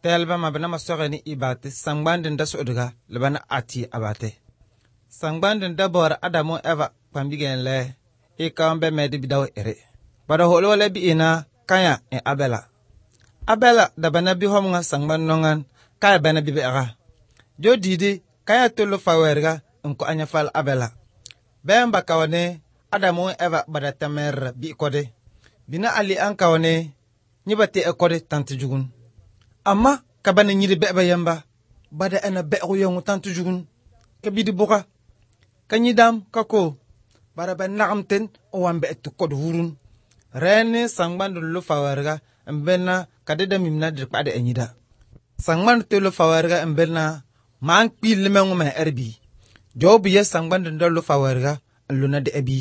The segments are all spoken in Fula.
telba mabna masogani ibate sangbandin da sodga lebana ati abate sangbandin da bor adamu eva pambigen le ikambe medi bidaw ere bada holo le bi ina kanya e abela da bana bi homnga sangban nongan kaya bana bi bega jodidi kaya tolo fawerga nko anya fal abela bemba kawane adamu eva bada tamer bi kode bina ali an kawane nyibate e kode tantu jugun amma kabane nyidi beba yamba bada ena be'u yongu tantu jugun kabidi boka kanyidam kako bara ben naamten o wambe etu kod hurun rene sangbandu lu fawarga mbena kadeda mimna dir pade enyida sangbandu te lu fawarga mbena man pil mengu me erbi jobu ye sangbandu lu fawarga luna de ebi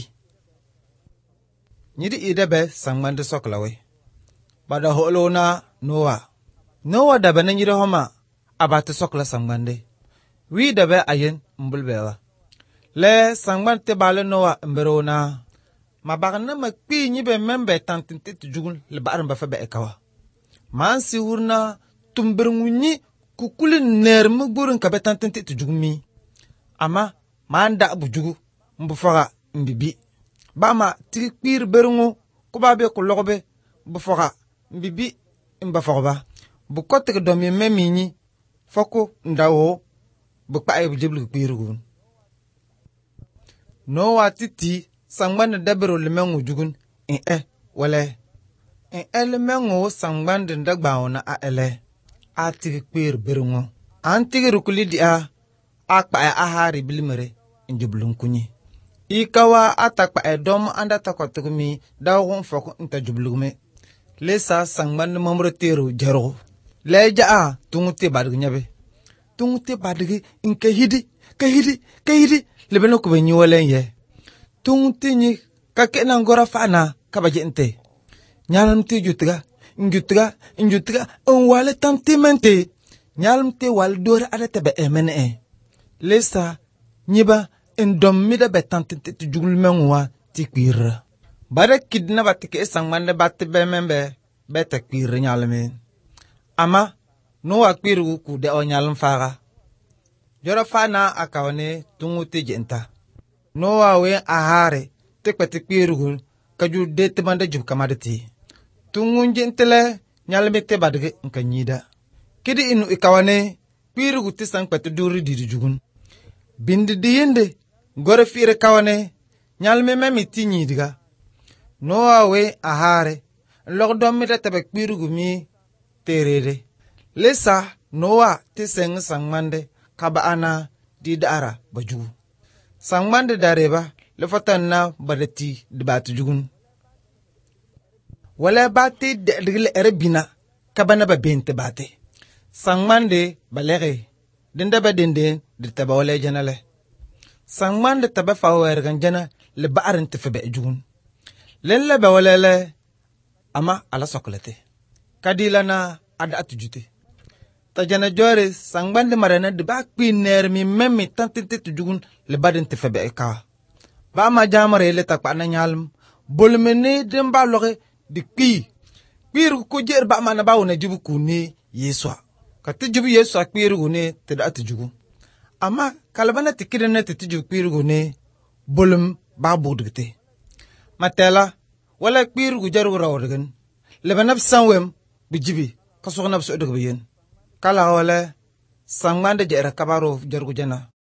nyidi idebe sangbandu soklawe bada holona noa da bana nyidi homa abatu sokla sangbande wi dabe ayen mbulbewa le sangban te bale noa mberona mabagna makpi nyibe membe tantinte tujugun le baran ba fabe ekawa man si hurna tumbirngunyi kukuli ner mugburun kabe tantinte tujugumi ama man da bujugu mbufaga mbibi bama tikpir berungu kubabe kulogobe bufaga mbibi mbafogba bukotte domi memini foko ndawo bukpae bujiblu kpirugun no watiti sangban dabero lemengu jugun wale lemengu sangban ndagbaona a ele ati kpir berungo anti rukuli dia akpa ahari bilimere injublun kunyi ikawa atakpa dom anda takotumi dawo foko intajublume lesa sangban mamrotero jaro leja tungute badgi nyabe tungute badgi inke hidi lebeno ko benyi walen ye tungute ni kake na ngora fana kabaje ente nyalamte jutga injutga on wale tantimente nyalamte wal dor adate be emene lesa nyiba endom mida betantinte tujugul menwa tikpir bare kidna batike sangmande batte be membe bete kpir nyalame ama no akpiru ku de onyalam faga jora fana akawane tungute jenta no awe ahare tekpete kpiru kaju de temande jub kamadati tungun jentele nyalme te badge nkanyida kidi inu ikawane kpiru tisan kpete duri dijugun bindi diyende gore fire kawane nyalme memi tinyidiga no awe ahare logdom mi de tebe kpiru mi terere lesa noa tiseng sangmande kaba ana di dara baju sangmande dareba lefatan na badati dibatu jugun wala bate de erebina kabana ba bente bate sangmande balere dende ba dende de taba wala janale sangmande taba fawer ganjana le baarin tefebe jugun lelle ba wala le ama ala sokolete kadilana ada atujute tajana jore sangbande marana de ba kpiner mi memmi tantinte tujugun le badin te febe ka ba ma jamare le takpa na nyalm bolmene demba loge di kpir ko jer ba mana ba wona jibu kuni yeswa ka tijibu yeswa kpir gune te da tujugu ama kalbana tikirene te tijibu kpir gune bolum ba budgte matela wala kpir gu jaru rawregen le banab sanwem bijibi kasogna bso dogbiyen kala wala sangmande jera kabaro jargu jana